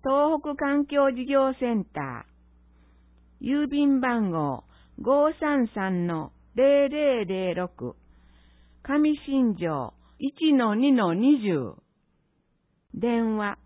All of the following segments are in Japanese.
東北環境事業センター、郵便番号533-0006、上新庄 1-2-20、電話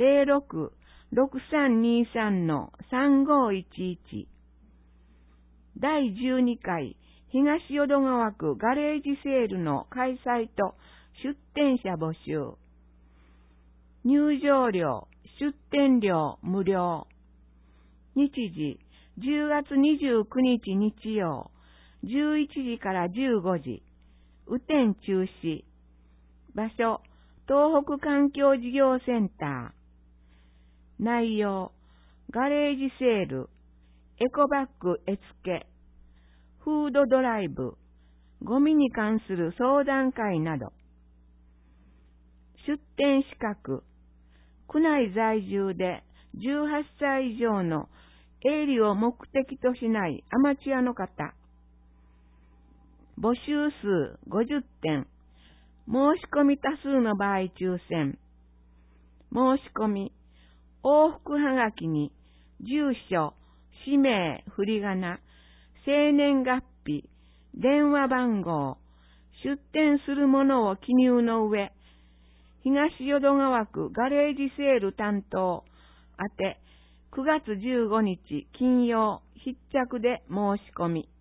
06-6323-3511、第12回東淀川区ガレージセールの開催と出店者募集。入場料、出店料無料。日時、10月29日日曜、11時から15時。雨天中止。場所、東北環境事業センター。内容、ガレージセール、エコバッグ絵付け、フードドライブ、ゴミに関する相談会など。出店資格、区内在住で18歳以上の営利を目的としないアマチュアの方。募集数50点。申し込み多数の場合抽選。申し込み、往復はがきに住所、氏名、振り仮名、生年月日、電話番号、出店するものを記入の上、東淀川区ガレージセール担当宛て9月15日金曜必着で申し込み。